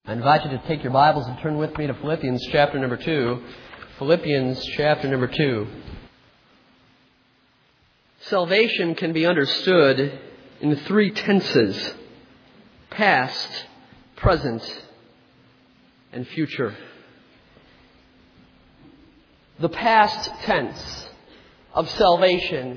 I invite you to take your Bibles and turn with me to Philippians chapter number 2. Philippians chapter number 2. Salvation can be understood in three tenses: past, present, and future. The past tense of salvation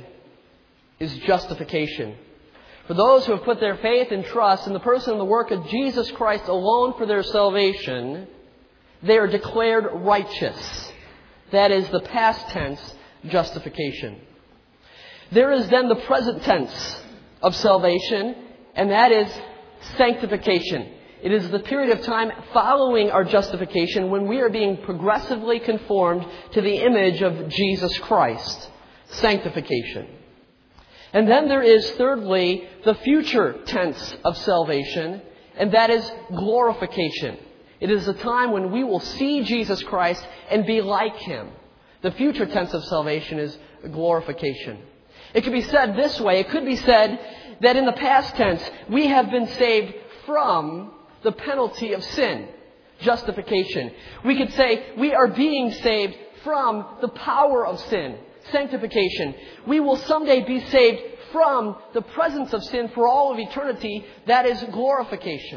is justification. For those who have put their faith and trust in the person and the work of Jesus Christ alone for their salvation, they are declared righteous. That is the past tense, justification. There is then the present tense of salvation, and that is sanctification. It is the period of time following our justification when we are being progressively conformed to the image of Jesus Christ. Sanctification. And then there is, thirdly, the future tense of salvation, and that is glorification. It is a time when we will see Jesus Christ and be like Him. The future tense of salvation is glorification. It could be said this way. It could be said that in the past tense, we have been saved from the penalty of sin. Justification. We could say we are being saved from the power of sin. Sanctification. We will someday be saved from the presence of sin for all of eternity. That is glorification.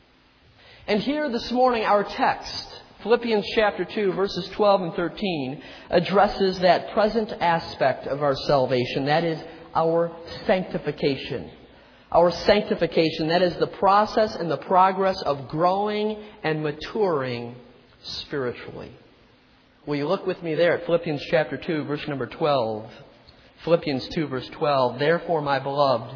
And here this morning our text, Philippians chapter 2, verses 12 and 13, addresses that present aspect of our salvation. That is our sanctification. Our sanctification, that is the process and the progress of growing and maturing spiritually. Will you look with me there at Philippians chapter 2, verse number 12. Philippians 2, verse 12. Therefore, my beloved,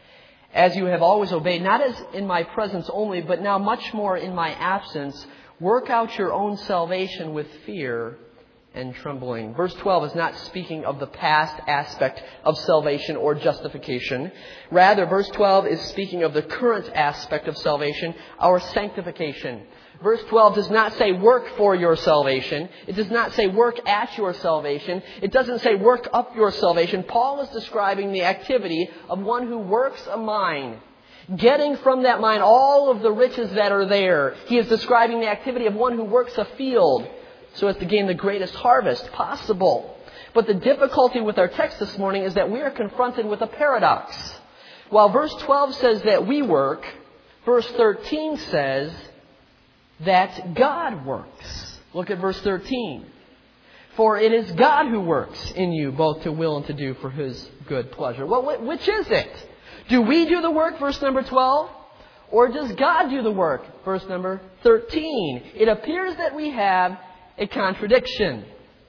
as you have always obeyed, not as in my presence only, but now much more in my absence, work out your own salvation with fear and trembling. Verse 12 is not speaking of the past aspect of salvation or justification. Rather, verse 12 is speaking of the current aspect of salvation, our sanctification. Verse 12 does not say work for your salvation. It does not say work at your salvation. It doesn't say work up your salvation. Paul is describing the activity of one who works a mine, getting from that mine all of the riches that are there. He is describing the activity of one who works a field so as to gain the greatest harvest possible. But the difficulty with our text this morning is that we are confronted with a paradox. While verse 12 says that we work, verse 13 says that God works. Look at verse 13. For it is God who works in you both to will and to do for His good pleasure. Well, which is it? Do we do the work, verse number 12? Or does God do the work, verse number 13? It appears that we have a contradiction.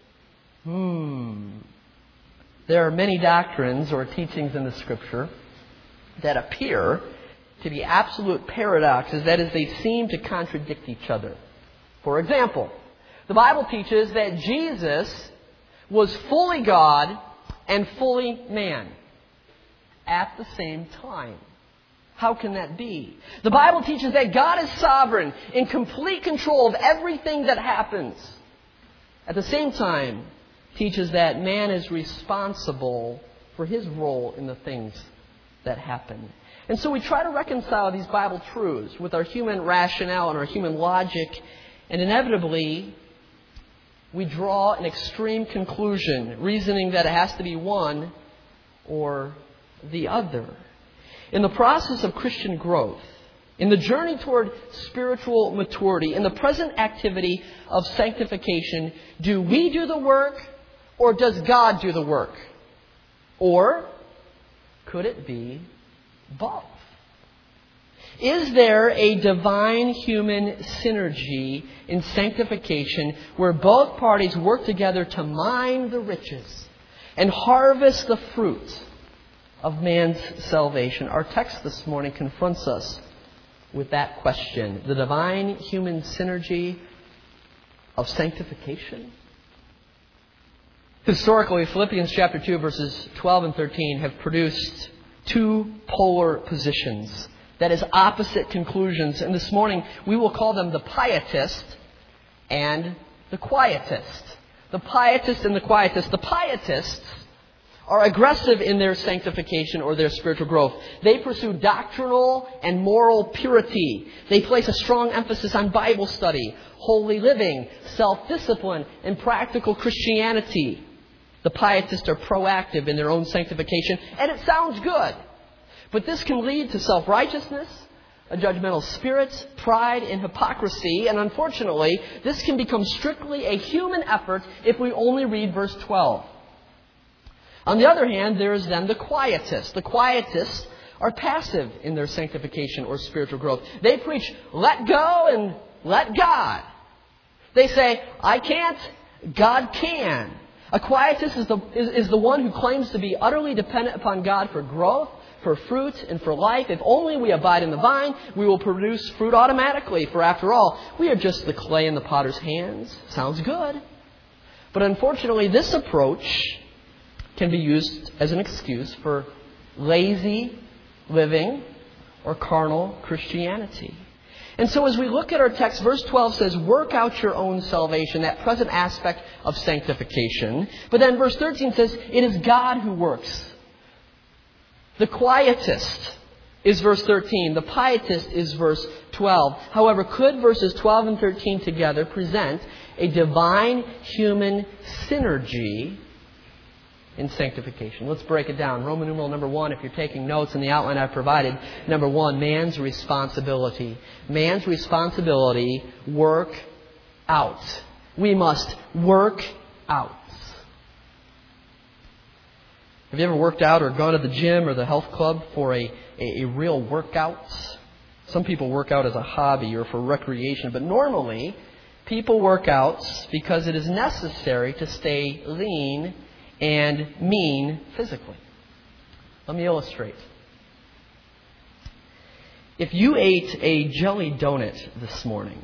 There are many doctrines or teachings in the Scripture that appear to be absolute paradoxes. That is, they seem to contradict each other. For example, the Bible teaches that Jesus was fully God and fully man at the same time. How can that be? The Bible teaches that God is sovereign, in complete control of everything that happens. At the same time, teaches that man is responsible for his role in the things that happen. And so we try to reconcile these Bible truths with our human rationale and our human logic, and inevitably we draw an extreme conclusion, reasoning that it has to be one or the other. In the process of Christian growth, in the journey toward spiritual maturity, in the present activity of sanctification, do we do the work or does God do the work? Or could it be both? Is there a divine human synergy in sanctification where both parties work together to mine the riches and harvest the fruit of man's salvation? Our text this morning confronts us with that question. The divine human synergy of sanctification? Historically, Philippians chapter 2 verses 12 and 13 have produced two polar positions. That is, opposite conclusions. And this morning we will call them the pietist and the quietist. The pietist and the quietist. The pietists are aggressive in their sanctification or their spiritual growth. They pursue doctrinal and moral purity. They place a strong emphasis on Bible study, holy living, self-discipline, and practical Christianity. The pietists are proactive in their own sanctification, and it sounds good. But this can lead to self-righteousness, a judgmental spirit, pride, and hypocrisy. And unfortunately, this can become strictly a human effort if we only read verse 12. On the other hand, there is then the quietists. The quietists are passive in their sanctification or spiritual growth. They preach, let go and let God. They say, I can't, God can. A quietist is the one who claims to be utterly dependent upon God for growth, for fruit, and for life. If only we abide in the vine, we will produce fruit automatically. For after all, we are just the clay in the potter's hands. Sounds good. But unfortunately, this approach can be used as an excuse for lazy living or carnal Christianity. And so as we look at our text, verse 12 says, work out your own salvation, that present aspect of sanctification. But then verse 13 says, it is God who works. The quietist is verse 13. The pietist is verse 12. However, could verses 12 and 13 together present a divine-human synergy in sanctification? Let's break it down. Roman numeral number 1, if you're taking notes in the outline I've provided. Number 1, man's responsibility. Man's responsibility, work out. We must work out. Have you ever worked out or gone to the gym or the health club for a real workout? Some people work out as a hobby or for recreation, but normally people work out because it is necessary to stay lean and mean physically. Let me illustrate. If you ate a jelly donut this morning,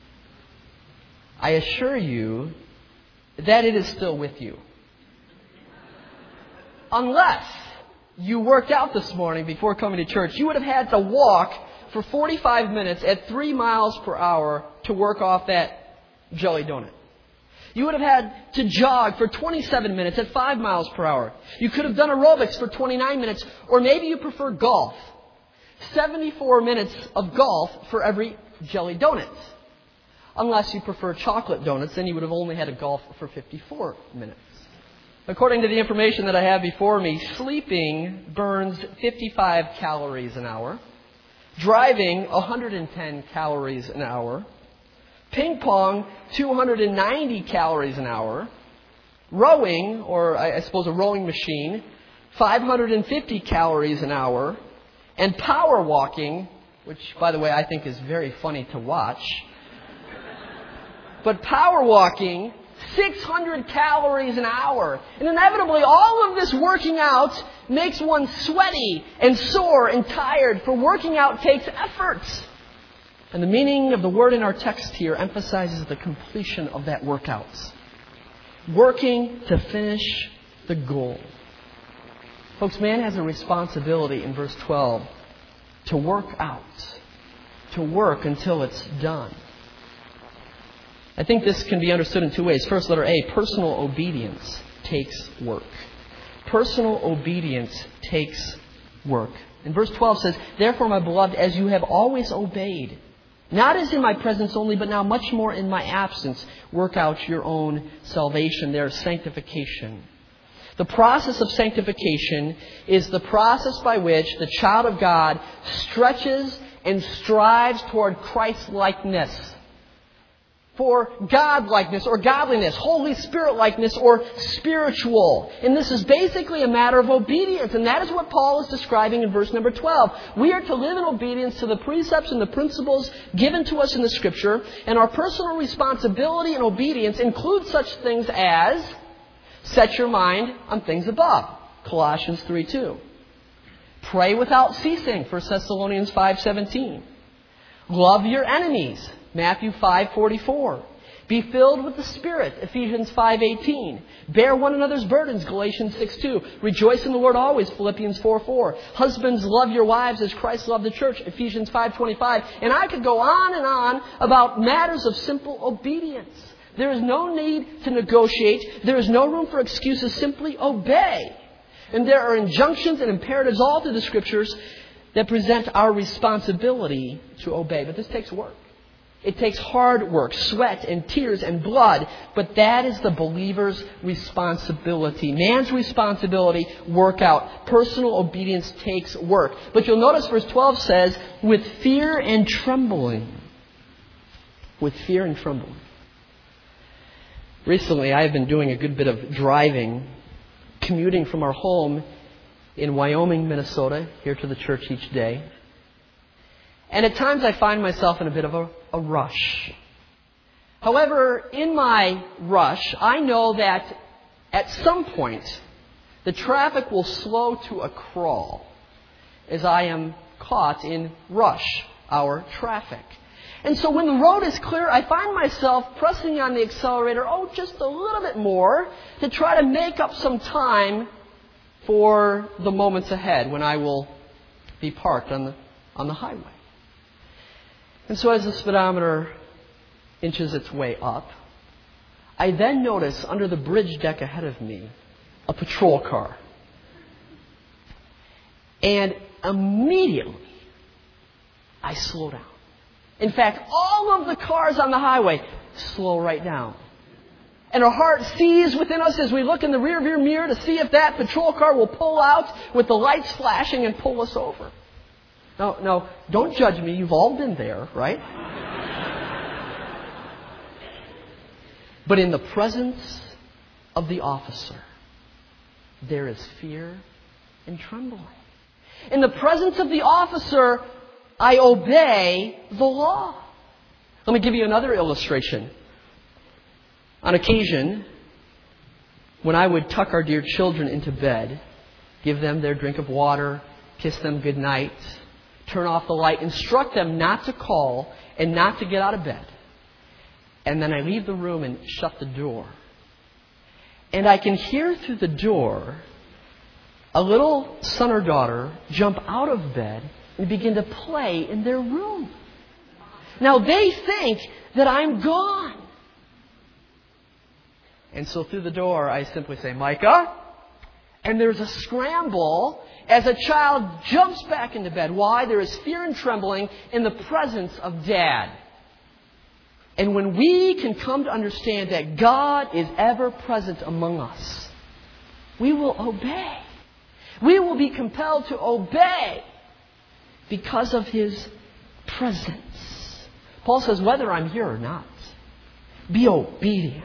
I assure you that it is still with you. Unless you worked out this morning before coming to church, you would have had to walk for 45 minutes at 3 miles per hour to work off that jelly donut. You would have had to jog for 27 minutes at 5 miles per hour. You could have done aerobics for 29 minutes. Or maybe you prefer golf. 74 minutes of golf for every jelly donut. Unless you prefer chocolate donuts, then you would have only had to golf for 54 minutes. According to the information that I have before me, sleeping burns 55 calories an hour. Driving, 110 calories an hour. Ping pong, 290 calories an hour. Rowing, or I suppose a rowing machine, 550 calories an hour. And power walking, which, by the way, I think is very funny to watch. But power walking, 600 calories an hour. And inevitably, all of this working out makes one sweaty and sore and tired, for working out takes effort. And the meaning of the word in our text here emphasizes the completion of that workout. Working to finish the goal. Folks, man has a responsibility in verse 12 to work out. To work until it's done. I think this can be understood in 2 ways. First, letter A, personal obedience takes work. Personal obedience takes work. And verse 12 says, therefore, my beloved, as you have always obeyed, not as in my presence only, but now much more in my absence, work out your own salvation, their sanctification. The process of sanctification is the process by which the child of God stretches and strives toward Christ-likeness. For God-likeness or godliness, Holy Spirit-likeness or spiritual. And this is basically a matter of obedience. And that is what Paul is describing in verse number 12. We are to live in obedience to the precepts and the principles given to us in the Scripture. And our personal responsibility and obedience include such things as set your mind on things above. Colossians 3:2. Pray without ceasing. 1 Thessalonians 5:17. Love your enemies. Matthew 5:44. Be filled with the Spirit. Ephesians 5:18. Bear one another's burdens. Galatians 6:2. Rejoice in the Lord always. Philippians 4:4. Husbands, love your wives as Christ loved the church. Ephesians 5:25. And I could go on and on about matters of simple obedience. There is no need to negotiate. There is no room for excuses. Simply obey. And there are injunctions and imperatives all through the Scriptures that present our responsibility to obey. But this takes work. It takes hard work, sweat and tears and blood. But that is the believer's responsibility. Man's responsibility, work out. Personal obedience takes work. But you'll notice verse 12 says, with fear and trembling. With fear and trembling. Recently, I have been doing a good bit of driving, commuting from our home in Wyoming, Minnesota, here to the church each day. And at times I find myself in a bit of a rush. However, in my rush, I know that at some point the traffic will slow to a crawl as I am caught in rush hour traffic. And so when the road is clear, I find myself pressing on the accelerator, just a little bit more to try to make up some time for the moments ahead when I will be parked on the highway. And so as the speedometer inches its way up, I then notice under the bridge deck ahead of me a patrol car. And immediately I slow down. In fact, all of the cars on the highway slow right down. And our heart sees within us as we look in the rearview mirror to see if that patrol car will pull out with the lights flashing and pull us over. No, don't judge me. You've all been there, right? But in the presence of the officer, there is fear and trembling. In the presence of the officer, I obey the law. Let me give you another illustration. On occasion, when I would tuck our dear children into bed, give them their drink of water, kiss them goodnight, turn off the light, instruct them not to call and not to get out of bed. And then I leave the room and shut the door. And I can hear through the door a little son or daughter jump out of bed and begin to play in their room. Now they think that I'm gone. And so through the door I simply say, Micah. And there's a scramble as a child jumps back into bed. Why? There is fear and trembling in the presence of Dad. And when we can come to understand that God is ever present among us, we will obey. We will be compelled to obey because of His presence. Paul says, whether I'm here or not, be obedient.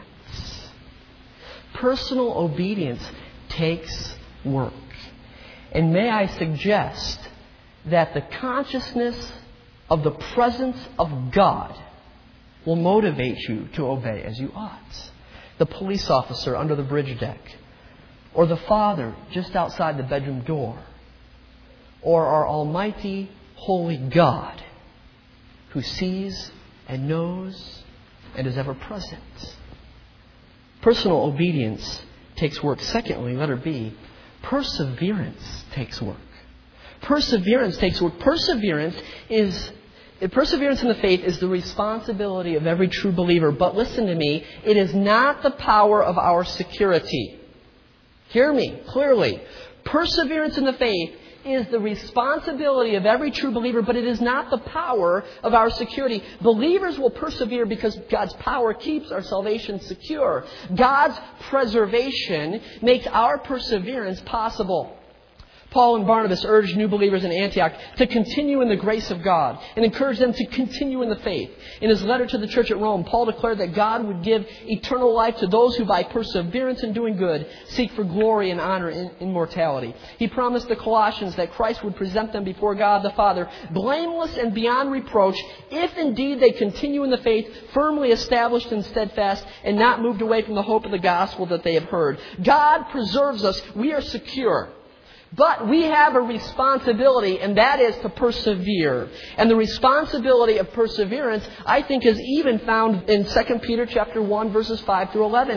Personal obedience takes work. And may I suggest that the consciousness of the presence of God will motivate you to obey as you ought. The police officer under the bridge deck, or the father just outside the bedroom door, or our almighty, holy God who sees and knows and is ever present. Personal obedience takes work. Secondly, letter B, perseverance takes work. Perseverance takes work. Perseverance in the faith is the responsibility of every true believer. But listen to me, it is not the power of our security. Hear me clearly. Perseverance in the faith is the responsibility of every true believer, but it is not the power of our security. Believers will persevere because God's power keeps our salvation secure. God's preservation makes our perseverance possible. Paul and Barnabas urged new believers in Antioch to continue in the grace of God and encouraged them to continue in the faith. In his letter to the church at Rome, Paul declared that God would give eternal life to those who by perseverance in doing good seek for glory and honor and immortality. He promised the Colossians that Christ would present them before God the Father blameless and beyond reproach if indeed they continue in the faith, firmly established and steadfast, and not moved away from the hope of the gospel that they have heard. God preserves us. We are secure. But we have a responsibility, and that is to persevere. And the responsibility of perseverance, I think, is even found in 2 Peter chapter 1, verses 5 through 11.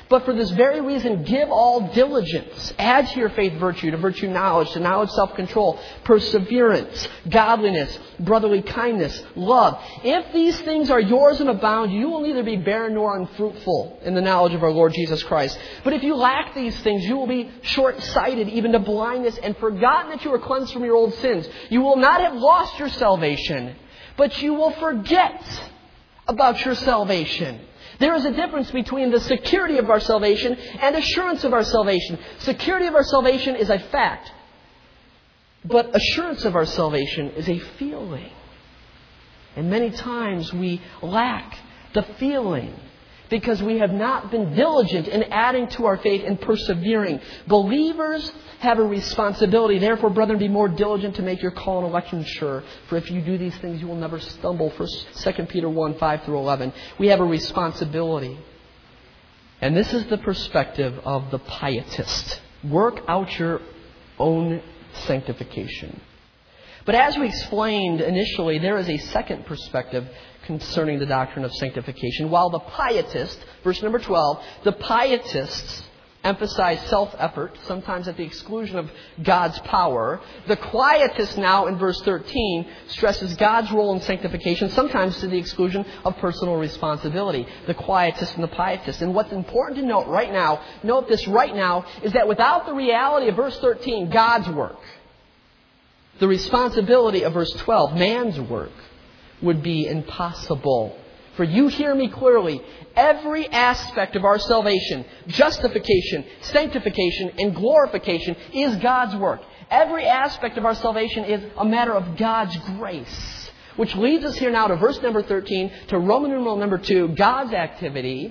But for this very reason, give all diligence. Add to your faith virtue, to virtue knowledge, to knowledge self-control, perseverance, godliness, brotherly kindness, love. If these things are yours and abound, you will neither be barren nor unfruitful in the knowledge of our Lord Jesus Christ. But if you lack these things, you will be short-sighted, even to blindness, and forgotten that you are cleansed from your old sins. You will not have lost your salvation, but you will forget about your salvation. There is a difference between the security of our salvation and assurance of our salvation. Security of our salvation is a fact, but assurance of our salvation is a feeling. And many times we lack the feeling because we have not been diligent in adding to our faith and persevering. Believers have a responsibility. Therefore, brethren, be more diligent to make your call and election sure. For if you do these things, you will never stumble. 2 Peter 1, 5 through 11. We have a responsibility. And this is the perspective of the pietist. Work out your own sanctification. But as we explained initially, there is a second perspective concerning the doctrine of sanctification. While the pietists, verse number 12, the pietists emphasize self-effort, sometimes at the exclusion of God's power. The quietist now in verse 13 stresses God's role in sanctification, sometimes to the exclusion of personal responsibility. The quietist and the pietist. And what's important to note right now, is that without the reality of verse 13, God's work, the responsibility of verse 12, man's work, would be impossible. For you hear me clearly, every aspect of our salvation, justification, sanctification, and glorification is God's work. Every aspect of our salvation is a matter of God's grace. Which leads us here now to verse number 13, to Roman numeral number 2, God's activity,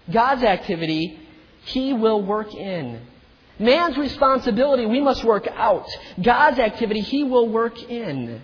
He will work in. Man's responsibility, we must work out. God's activity, He will work in.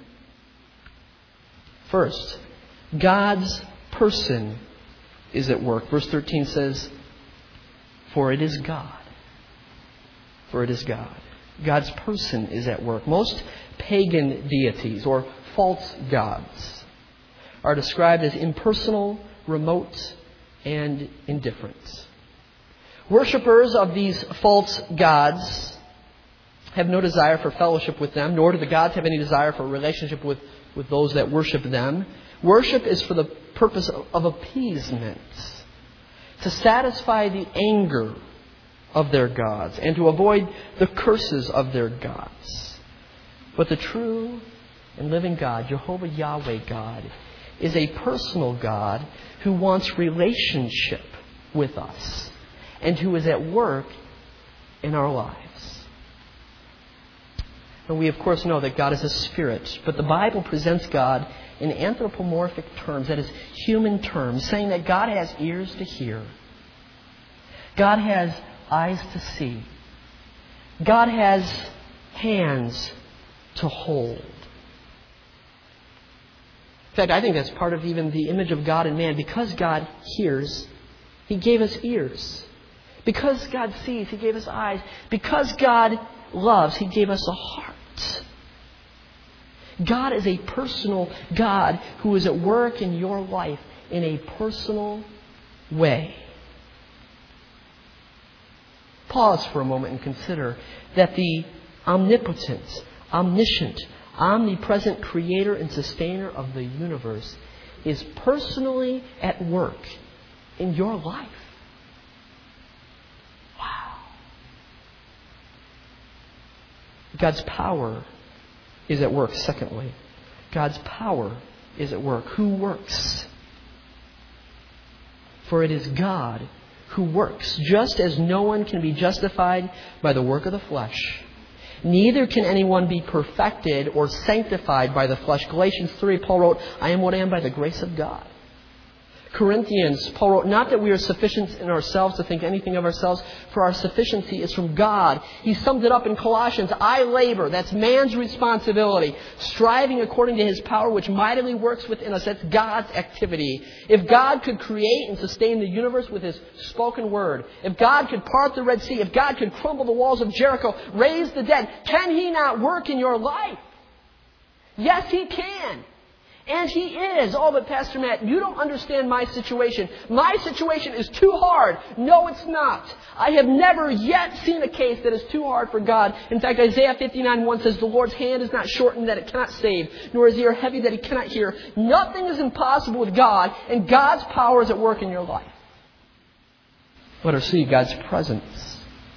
First, God's person is at work. Verse 13 says, for it is God. For it is God. God's person is at work. Most pagan deities or false gods are described as impersonal, remote, and indifferent. Worshippers of these false gods have no desire for fellowship with them, nor do the gods have any desire for a relationship with those that worship them. Worship is for the purpose of appeasement, to satisfy the anger of their gods and to avoid the curses of their gods. But the true and living God, Jehovah Yahweh God, is a personal God who wants relationship with us and who is at work in our lives. And we, of course, know that God is a spirit, but the Bible presents God in anthropomorphic terms, that is, human terms, saying that God has ears to hear. God has eyes to see. God has hands to hold. In fact, I think that's part of even the image of God in man. Because God hears, He gave us ears. Because God sees, He gave us eyes. Because God loves, He gave us a heart. God is a personal God who is at work in your life in a personal way. Pause for a moment and consider that the omnipotent, omniscient, omnipresent creator and sustainer of the universe is personally at work in your life. Wow. God's power is at work. Secondly, God's power is at work. Who works? For it is God who works, just as no one can be justified by the work of the flesh. Neither can anyone be perfected or sanctified by the flesh. Galatians 3, Paul wrote, I am what I am by the grace of God. Corinthians, Paul wrote, not that we are sufficient in ourselves to think anything of ourselves, for our sufficiency is from God. He summed it up in Colossians, I labor, that's man's responsibility, striving according to His power which mightily works within us. That's God's activity. If God could create and sustain the universe with His spoken word, if God could part the Red Sea, if God could crumble the walls of Jericho, raise the dead, can He not work in your life? Yes, He can. And He is. Oh, but Pastor Matt, you don't understand my situation. My situation is too hard. No, it's not. I have never yet seen a case that is too hard for God. In fact, Isaiah 59:1 says, the Lord's hand is not shortened that it cannot save, nor is His ear heavy that He cannot hear. Nothing is impossible with God, and God's power is at work in your life. Let us see God's presence.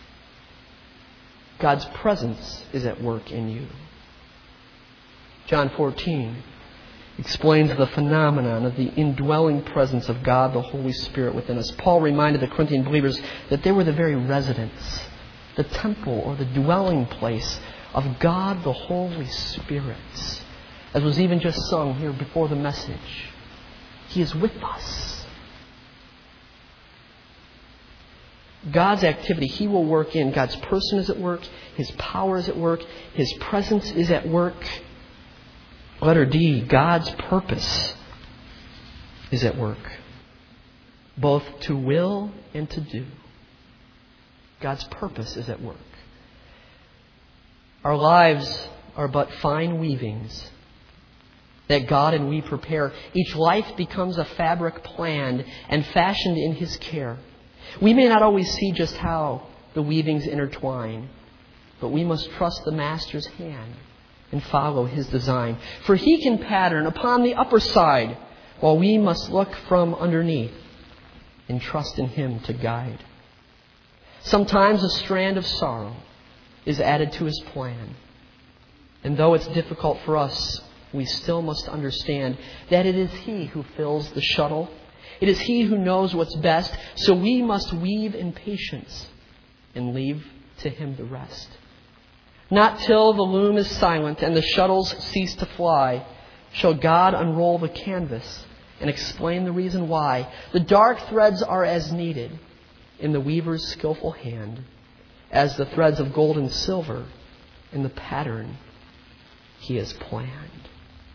God's presence is at work in you. John 14 explains the phenomenon of the indwelling presence of God, the Holy Spirit, within us. Paul reminded the Corinthian believers that they were the very residence, the temple or the dwelling place of God, the Holy Spirit. As was even just sung here before the message. He is with us. God's activity, He will work in. God's person is at work. His power is at work. His presence is at work. Letter D, God's purpose is at work. Both to will and to do. God's purpose is at work. Our lives are but fine weavings that God and we prepare. Each life becomes a fabric planned and fashioned in His care. We may not always see just how the weavings intertwine, but we must trust the Master's hand and follow His design. For He can pattern upon the upper side, while we must look from underneath and trust in Him to guide. Sometimes a strand of sorrow is added to His plan. And though it's difficult for us, we still must understand that it is He who fills the shuttle. It is He who knows what's best. So we must weave in patience and leave to Him the rest. Not till the loom is silent and the shuttles cease to fly shall God unroll the canvas and explain the reason why the dark threads are as needed in the weaver's skillful hand as the threads of gold and silver in the pattern He has planned.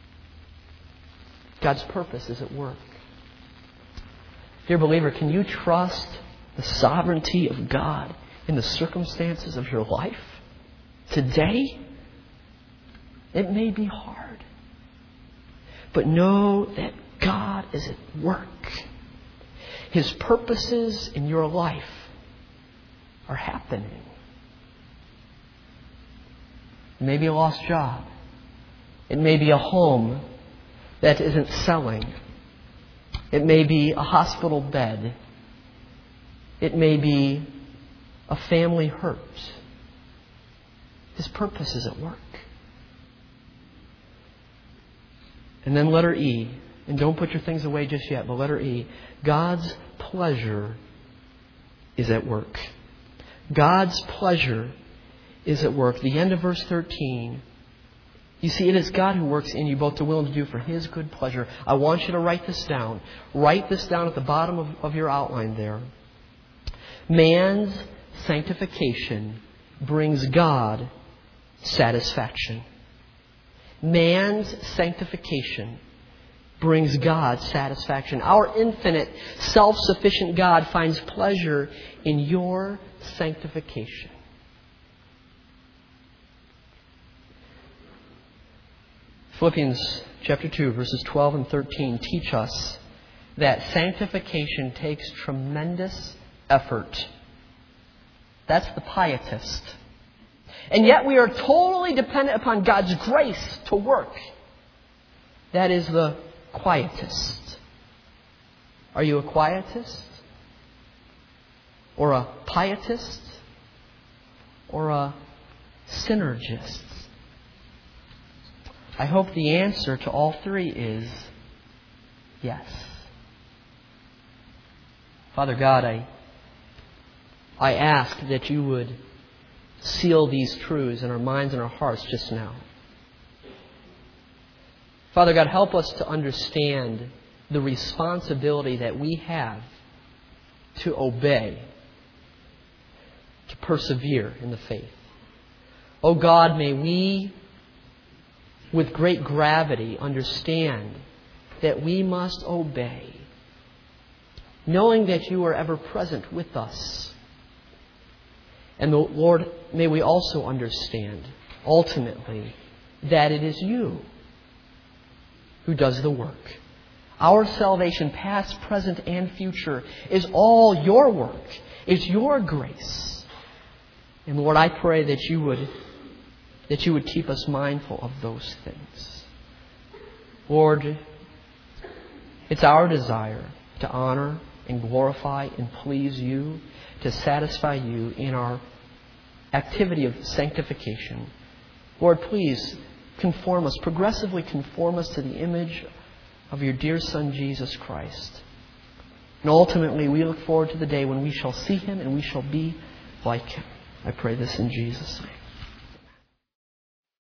God's purpose is at work. Dear believer, can you trust the sovereignty of God in the circumstances of your life? Today, it may be hard. But know that God is at work. His purposes in your life are happening. It may be a lost job. It may be a home that isn't selling. It may be a hospital bed. It may be a family hurt. His purpose is at work. And then letter E, and don't put your things away just yet, but letter E, God's pleasure is at work. God's pleasure is at work. The end of verse 13. You see, it is God who works in you both to will and to do for His good pleasure. I want you to write this down. Write this down at the bottom of your outline there. Man's sanctification brings God satisfaction. Man's sanctification brings God satisfaction. Our infinite, self-sufficient God finds pleasure in your sanctification. Philippians chapter 2, verses 12 and 13 teach us that sanctification takes tremendous effort. That's the pietist. And yet we are totally dependent upon God's grace to work. That is the quietist. Are you a quietist? Or a pietist? Or a synergist? I hope the answer to all three is yes. Father God, I ask that you would seal these truths in our minds and our hearts just now. Father God, help us to understand the responsibility that we have to obey, to persevere in the faith. Oh God, may we, with great gravity, understand that we must obey, knowing that you are ever present with us. And Lord, may we also understand, ultimately, that it is you who does the work. Our salvation, past, present, and future, is all your work. It's your grace. And Lord, I pray that you would keep us mindful of those things. Lord, it's our desire to honor and glorify and please you, to satisfy you in our activity of sanctification. Lord, please conform us, progressively conform us to the image of your dear Son, Jesus Christ. And ultimately, we look forward to the day when we shall see Him and we shall be like Him. I pray this in Jesus' name.